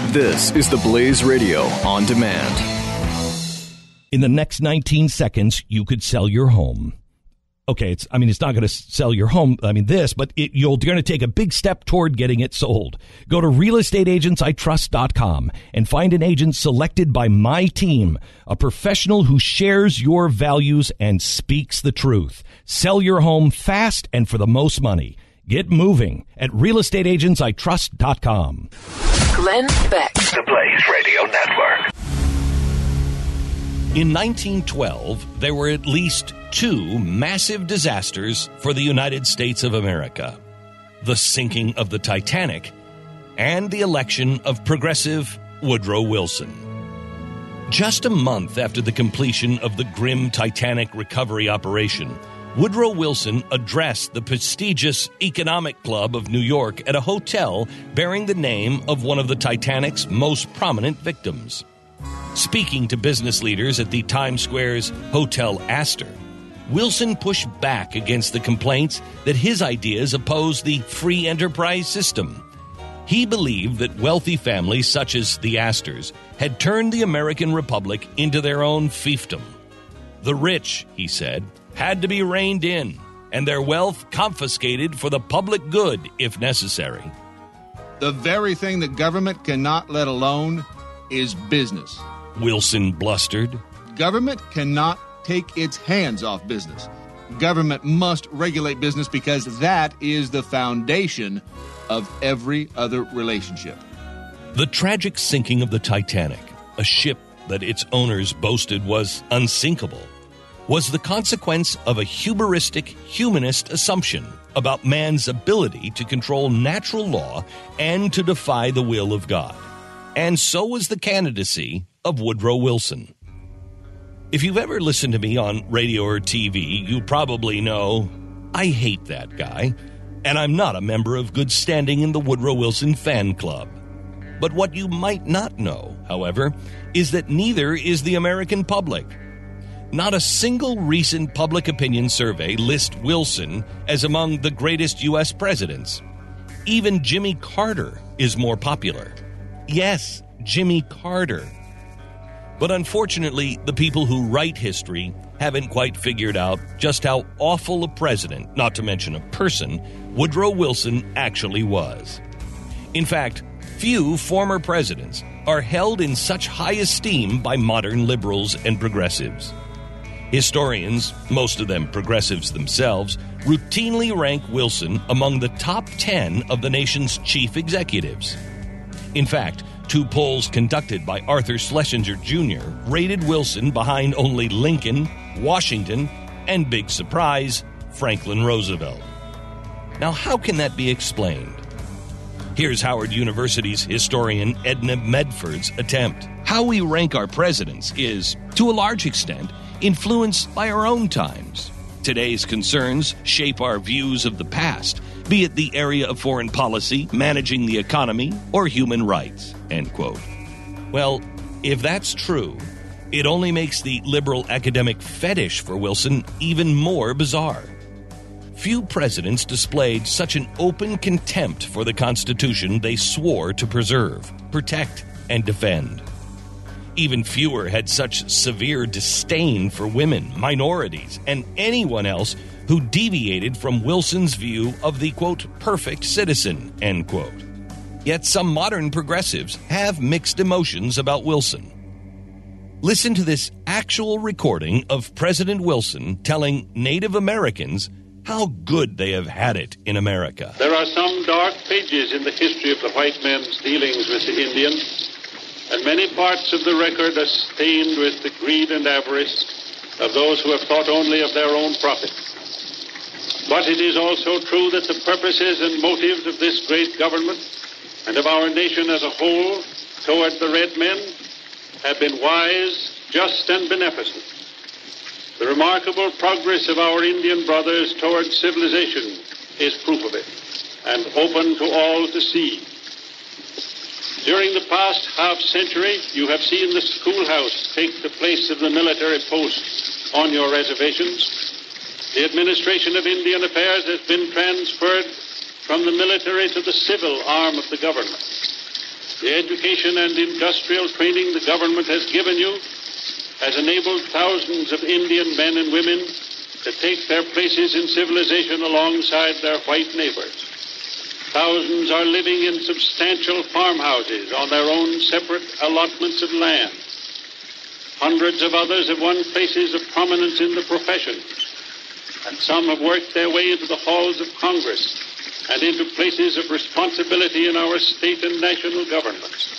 This is the Blaze Radio on demand. In the next 19 seconds, you could sell your home. Okay, it's not going to sell your home, but you're going to take a big step toward getting it sold. Go to realestateagentsitrust.com and find an agent selected by my team, a professional who shares your values and speaks the truth. Sell your home fast and for the most money. Get moving at realestateagentsitrust.com. Glenn Beck. The Blaze Radio Network. In 1912, there were at least two massive disasters for the United States of America: the sinking of the Titanic and the election of progressive Woodrow Wilson. Just a month after the completion of the grim Titanic recovery operation, Woodrow Wilson addressed the prestigious Economic Club of New York at a hotel bearing the name of one of the Titanic's most prominent victims. Speaking to business leaders at the Times Square's Hotel Astor, Wilson pushed back against the complaints that his ideas opposed the free enterprise system. He believed that wealthy families such as the Astors had turned the American Republic into their own fiefdom. The rich, he said, had to be reined in and their wealth confiscated for the public good if necessary. The very thing that government cannot let alone is business. Wilson blustered. Government cannot take its hands off business. Government must regulate business because that is the foundation of every other relationship. The tragic sinking of the Titanic, a ship that its owners boasted was unsinkable, was the consequence of a hubristic humanist assumption about man's ability to control natural law and to defy the will of God. And so was the candidacy of Woodrow Wilson. If you've ever listened to me on radio or TV, you probably know I hate that guy, and I'm not a member of good standing in the Woodrow Wilson fan club. But what you might not know, however, is that neither is the American public. Not a single recent public opinion survey lists Wilson as among the greatest U.S. presidents. Even Jimmy Carter is more popular. Yes, Jimmy Carter. But unfortunately, the people who write history haven't quite figured out just how awful a president, not to mention a person, Woodrow Wilson actually was. In fact, few former presidents are held in such high esteem by modern liberals and progressives. Historians, most of them progressives themselves, routinely rank Wilson among the top 10 of the nation's chief executives. In fact, two polls conducted by Arthur Schlesinger Jr. rated Wilson behind only Lincoln, Washington, and, big surprise, Franklin Roosevelt. Now, how can that be explained? Here's Howard University's historian Edna Medford's attempt. How we rank our presidents is, to a large extent, influenced by our own times. Today's concerns shape our views of the past, be it the area of foreign policy, managing the economy, or human rights, end quote. Well, if that's true, it only makes the liberal academic fetish for Wilson even more bizarre. Few presidents displayed such an open contempt for the Constitution they swore to preserve, protect, and defend. Even fewer had such severe disdain for women, minorities, and anyone else who deviated from Wilson's view of the, quote, perfect citizen, end quote. Yet some modern progressives have mixed emotions about Wilson. Listen to this actual recording of President Wilson telling Native Americans how good they have had it in America. There are some dark pages in the history of the white man's dealings with the Indian, and many parts of the record are stained with the greed and avarice of those who have thought only of their own profit. But it is also true that the purposes and motives of this great government and of our nation as a whole toward the red men have been wise, just, and beneficent. The remarkable progress of our Indian brothers toward civilization is proof of it, and open to all to see. During the past half-century, you have seen the schoolhouse take the place of the military post on your reservations. The administration of Indian affairs has been transferred from the military to the civil arm of the government. The education and industrial training the government has given you has enabled thousands of Indian men and women to take their places in civilization alongside their white neighbors. Thousands are living in substantial farmhouses on their own separate allotments of land. Hundreds of others have won places of prominence in the professions, and some have worked their way into the halls of Congress and into places of responsibility in our state and national governments.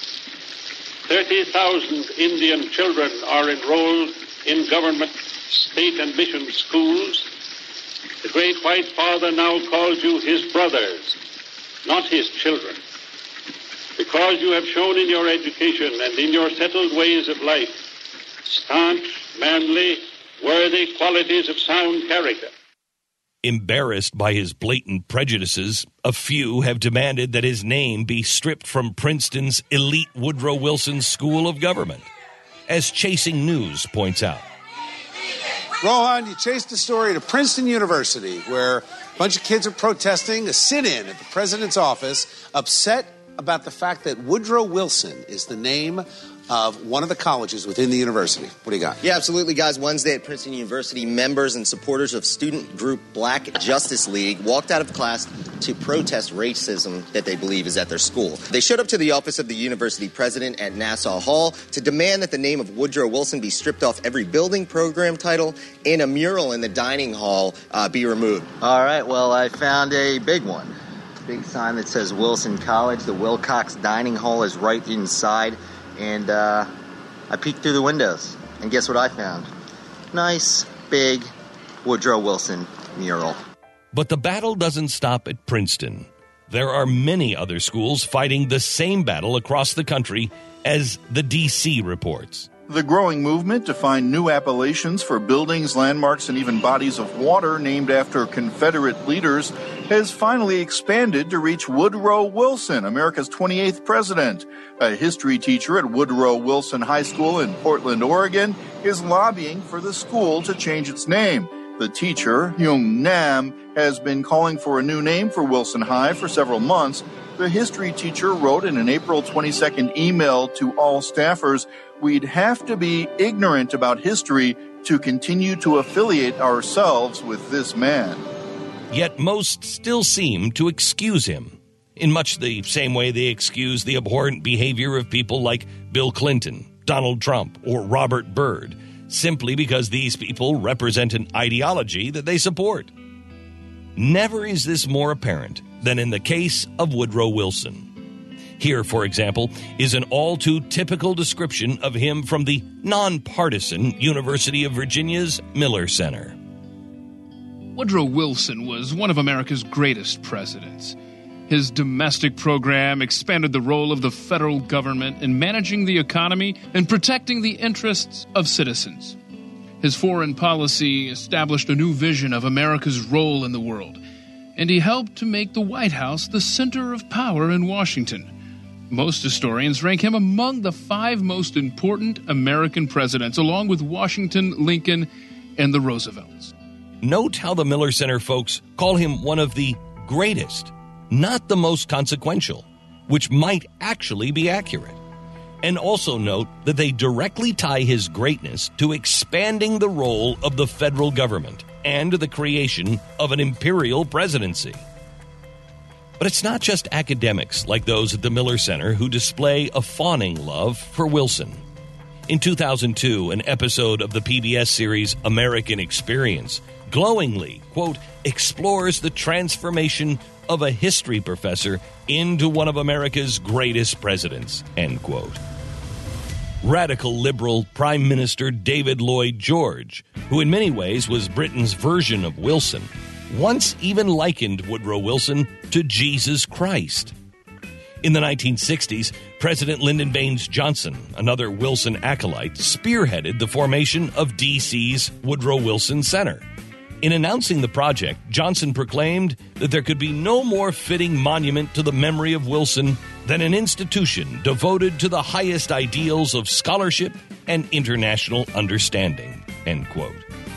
30,000 Indian children are enrolled in government, state, and mission schools. The great white father now calls you his brothers, not his children. Because you have shown in your education and in your settled ways of life staunch, manly, worthy qualities of sound character. Embarrassed by his blatant prejudices, a few have demanded that his name be stripped from Princeton's elite Woodrow Wilson School of Government, as Chasing News points out. Rohan, you chased the story to Princeton University, where a bunch of kids are protesting a sit-in at the president's office, upset about the fact that Woodrow Wilson is the name of one of the colleges within the university. What do you got? Yeah, absolutely, guys. Wednesday at Princeton University, members and supporters of student group Black Justice League walked out of class to protest racism that they believe is at their school. They showed up to the office of the university president at Nassau Hall to demand that the name of Woodrow Wilson be stripped off every building, program title, and a mural in the dining hall be removed. All right, well, I found a big one. Big sign that says Wilson College. The Wilcox Dining Hall is right inside. And I peeked through the windows, and guess what I found? Nice, big Woodrow Wilson mural. But the battle doesn't stop at Princeton. There are many other schools fighting the same battle across the country, as the D.C. reports. The growing movement to find new appellations for buildings, landmarks, and even bodies of water named after Confederate leaders has finally expanded to reach Woodrow Wilson, America's 28th president. A history teacher at Woodrow Wilson High School in Portland, Oregon, is lobbying for the school to change its name. The teacher, Hyung Nam, has been calling for a new name for Wilson High for several months. The history teacher wrote in an April 22nd email to all staffers, "We'd have to be ignorant about history to continue to affiliate ourselves with this man." Yet most still seem to excuse him, in much the same way they excuse the abhorrent behavior of people like Bill Clinton, Donald Trump, or Robert Byrd, simply because these people represent an ideology that they support. Never is this more apparent than in the case of Woodrow Wilson. Here, for example, is an all-too-typical description of him from the nonpartisan University of Virginia's Miller Center. Woodrow Wilson was one of America's greatest presidents. His domestic program expanded the role of the federal government in managing the economy and protecting the interests of citizens. His foreign policy established a new vision of America's role in the world, and he helped to make the White House the center of power in Washington. Most historians rank him among the 5 most important American presidents, along with Washington, Lincoln, and the Roosevelts. Note how the Miller Center folks call him one of the greatest, not the most consequential, which might actually be accurate. And also note that they directly tie his greatness to expanding the role of the federal government and to the creation of an imperial presidency. But it's not just academics like those at the Miller Center who display a fawning love for Wilson. In 2002, an episode of the PBS series American Experience glowingly, quote, explores the transformation of a history professor into one of America's greatest presidents, end quote. Radical liberal Prime Minister David Lloyd George, who in many ways was Britain's version of Wilson, once even likened Woodrow Wilson to Jesus Christ. In the 1960s, President Lyndon Baines Johnson, another Wilson acolyte, spearheaded the formation of D.C.'s Woodrow Wilson Center. In announcing the project, Johnson proclaimed that there could be no more fitting monument to the memory of Wilson than an institution devoted to the highest ideals of scholarship and international understanding, end quote.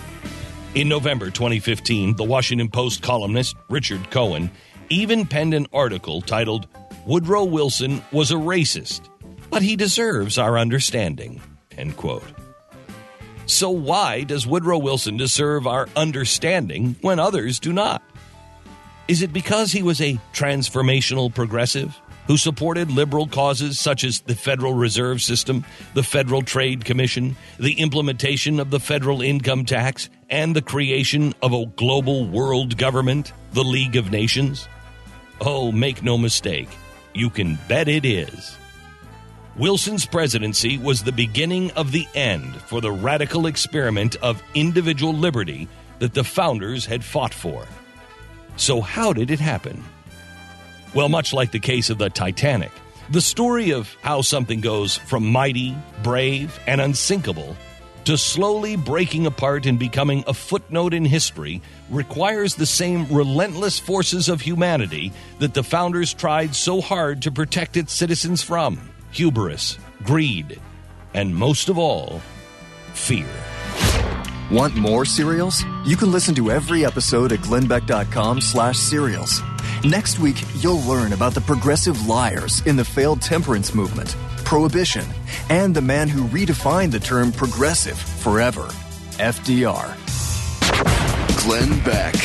In November 2015, the Washington Post columnist Richard Cohen even penned an article titled, Woodrow Wilson was a racist, but he deserves our understanding, end quote. So why does Woodrow Wilson deserve our understanding when others do not? Is it because he was a transformational progressive who supported liberal causes such as the Federal Reserve System, the Federal Trade Commission, the implementation of the federal income tax, and the creation of a global world government, the League of Nations? Oh, make no mistake, you can bet it is. Wilson's presidency was the beginning of the end for the radical experiment of individual liberty that the founders had fought for. So how did it happen? Well, much like the case of the Titanic, the story of how something goes from mighty, brave, and unsinkable to slowly breaking apart and becoming a footnote in history requires the same relentless forces of humanity that the founders tried so hard to protect its citizens from: hubris, greed, and most of all, fear. Want more serials? You can listen to every episode at glennbeck.com/serials. Next week, you'll learn about the progressive liars in the failed temperance movement, prohibition, and the man who redefined the term progressive forever, FDR. Glenn Beck.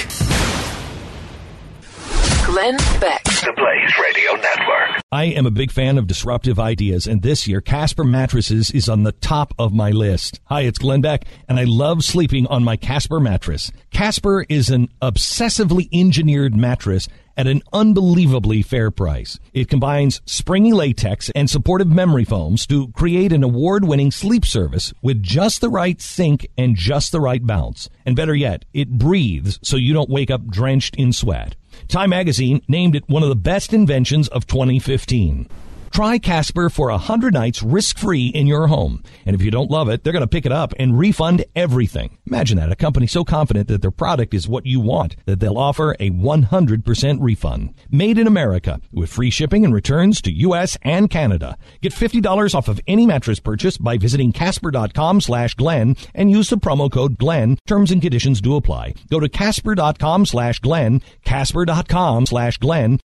Glenn Beck. The Blaze Radio Network. I am a big fan of disruptive ideas, and this year, Casper Mattresses is on the top of my list. Hi, it's Glenn Beck, and I love sleeping on my Casper mattress. Casper is an obsessively engineered mattress at an unbelievably fair price. It combines springy latex and supportive memory foams to create an award-winning sleep service with just the right sink and just the right bounce. And better yet, it breathes so you don't wake up drenched in sweat. Time magazine named it one of the best inventions of 2015. Try Casper for 100 nights risk-free in your home. And if you don't love it, they're going to pick it up and refund everything. Imagine that, a company so confident that their product is what you want that they'll offer a 100% refund. Made in America with free shipping and returns to U.S. and Canada. Get $50 off of any mattress purchase by visiting Casper.com/Glenn and use the promo code Glenn. Terms and conditions do apply. Go to Casper.com/Glenn, Casper.com/Glenn.